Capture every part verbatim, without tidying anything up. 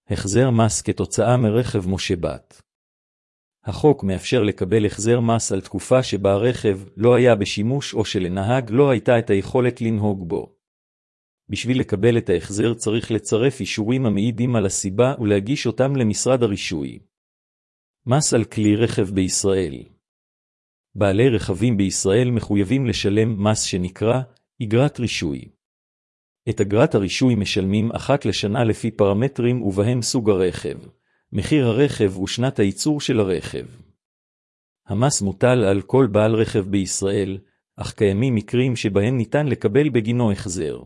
החזר מס כתוצאה מרכב מושבת. החוק מאפשר לקבל החזר מס על תקופה שבה הרכב לא היה בשימוש או שלנהג לא הייתה את היכולת לנהוג בו. בשביל לקבל את ההחזר צריך לצרף אישורים המעידים על הסיבה ולהגיש אותם למשרד הרישוי. מס על כלי רכב בישראל. בעלי רכבים בישראל מחויבים לשלם מס שנקרא אגרת רישוי. את אגרת הרישוי משלמים אחת לשנה לפי פרמטרים ובהם סוג הרכב, מחיר הרכב ושנת הייצור של הרכב. המס מוטל על כל בעל רכב בישראל, אך קיימים מקרים שבהם ניתן לקבל בגינו החזר.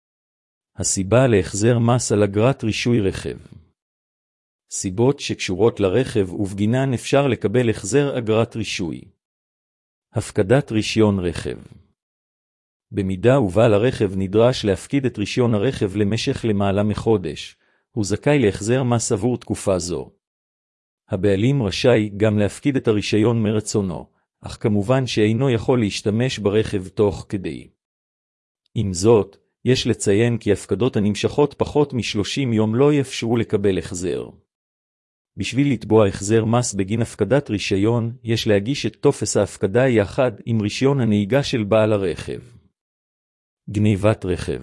הסיבה להחזר מס על אגרת רישוי רכב. סיבות שקשורות לרכב ובגינן אפשר לקבל החזר אגרת רישוי. הפקדת רישיון רכב. במידה ובעל הרכב נדרש להפקיד את רישיון הרכב למשך למעלה מחודש, הוא זכאי להחזר מס עבור תקופה זו. הבעלים רשאי גם להפקיד את הרישיון מרצונו, אך כמובן שאינו יכול להשתמש ברכב תוך כדי. עם זאת, יש לציין כי הפקדות הנמשכות פחות מ-שלושים יום לא יאפשרו לקבל החזר. בשביל לתבוע החזר מס בגין הפקדת רישיון, יש להגיש את טופס ההפקדה יחד עם רישיון הנהיגה של בעל הרכב. גניבת רכב.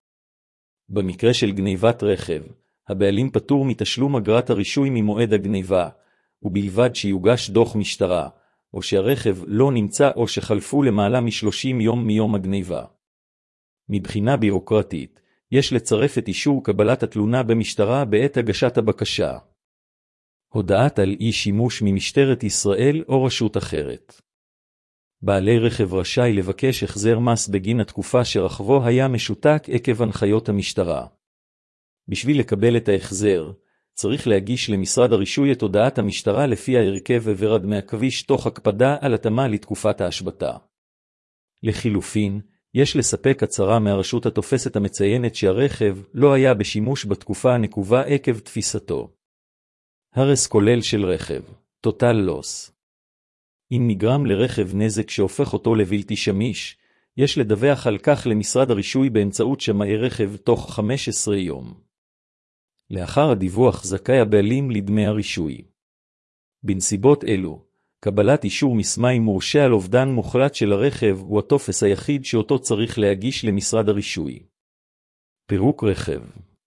במקרה של גניבת רכב, הבעלים פטור מתשלום אגרת הרישוי ממועד הגניבה, ובלבד שיוגש דוח משטרה, או שהרכב לא נמצא או שחלפו למעלה מ-שלושים יום מיום הגניבה. מבחינה בירוקרטית, יש לצרף את אישור קבלת התלונה במשטרה בעת הגשת הבקשה. הודעת על אי שימוש ממשטרת ישראל או רשות אחרת. בעלי רכב רשאי לבקש החזר מס בגין התקופה שרכבו היה משותק עקב הנחיות המשטרה. בשביל לקבל את ההחזר, צריך להגיש למשרד הרישוי את הודעת המשטרה לפי ההרכב וורד מהכביש תוך הקפדה על התאמה לתקופת ההשבתה. לחילופין, יש לספק הצהרה מהרשות התופסת המציינת שהרכב לא היה בשימוש בתקופה הנקובה עקב תפיסתו. הרס כולל של רכב, total loss. אם נגרם לרכב נזק שהופך אותו לבלתי שמיש, יש לדווח על כך למשרד הרישוי באמצעות שמאי רכב תוך חמישה עשר יום. לאחר הדיווח זכאי הבעלים לדמי הרישוי. בנסיבות אלו, קבלת אישור מסמאי מורשה על אובדן מוחלט של הרכב הוא הטופס היחיד שאותו צריך להגיש למשרד הרישוי. פירוק רכב.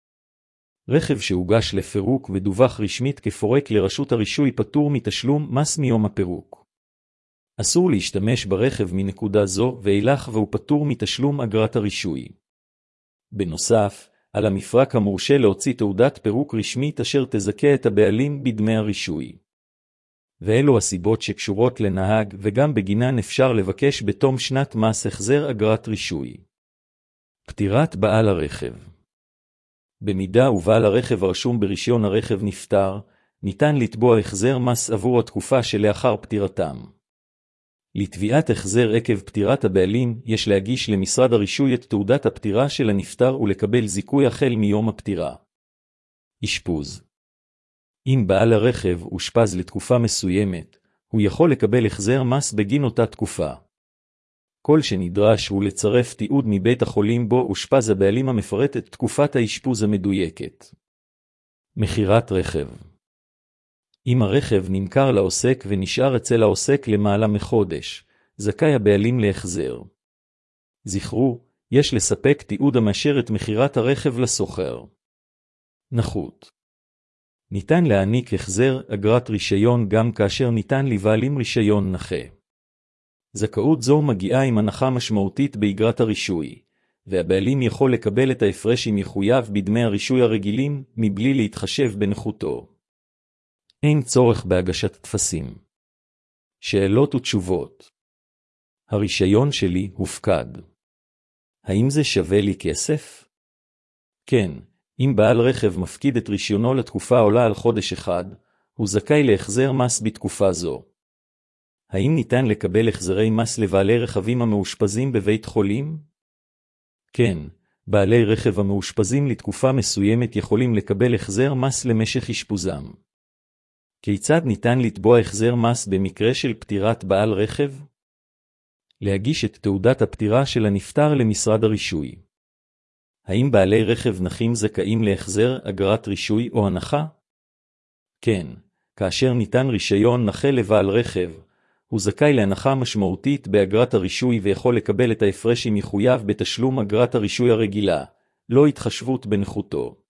רכב שהוגש לפירוק ודווח רשמית כפורק לרשות הרישוי פטור מתשלום מס מיום הפירוק. אסור להשתמש ברכב מנקודה זו ואילך והוא פטור מתשלום אגרת הרישוי. בנוסף, על המפרק המורשה להוציא תעודת פירוק רשמית אשר תזכה את הבעלים בדמי הרישוי. ואלו הסיבות שקשורות לנהג וגם בגינן אפשר לבקש בתום שנת מס החזר אגרת רישוי. פטירת בעל הרכב. במידה ובעל הרכב הרשום ברישיון הרכב נפטר, ניתן לתבוע החזר מס עבור התקופה שלאחר פטירתם. לתביעת החזר עקב פטירת הבעלים יש להגיש למשרד הרישוי את תעודת הפטירה של הנפטר ולקבל זיכוי החל מיום הפטירה. אשפוז. אם בעל הרכב אושפז לתקופה מסוימת, הוא יכול לקבל החזר מס בגין אותה תקופה. כל שנדרש הוא לצרף תיעוד מבית החולים בו אושפז הבעלים המפרט את תקופת האשפוז המדויקת. מחירת רכב. אם הרכב נמכר לעוסק ונשאר אצל העוסק למעלה מחודש, זכאי הבעלים להחזר. זכרו, יש לספק תיעוד המאשר את מחירת הרכב לסוחר. נחות. ניתן להעניק החזר אגרת רישיון גם כאשר ניתן לבעלים רישיון נכה. זכאות זו מגיעה עם הנחה משמעותית באגרת הרישוי, והבעלים יכול לקבל את ההפרש אם יחויב בדמי הרישוי הרגילים מבלי להתחשב בנכותו. אין צורך בהגשת טפסים. שאלות ותשובות. הרישיון שלי הופקד. האם זה שווה לי כסף? כן, אם בעל רכב מפקיד את רישיונו לתקופה עולה על חודש אחד, הוא זכאי להחזר מס בתקופה זו. האם ניתן לקבל החזרי מס לבעלי רכבים המאושפזים בבית חולים? כן, בעלי רכב המאושפזים לתקופה מסוימת יכולים לקבל החזר מס למשך אשפוזם. כיצד ניתן לתבוע החזר מס במקרה של פטירת בעל רכב? להגיש את תעודת הפטירה של הנפטר למשרד הרישוי. האם בעלי רכב נכים זכאים להחזר אגרת רישוי או הנחה? כן, כאשר ניתן רישיון נכה לבעל רכב, הוא זכאי להנחה משמעותית באגרת הרישוי ויכול לקבל את ההפרש אם יחויב בתשלום אגרת הרישוי הרגילה, לא התחשבות בנכותו.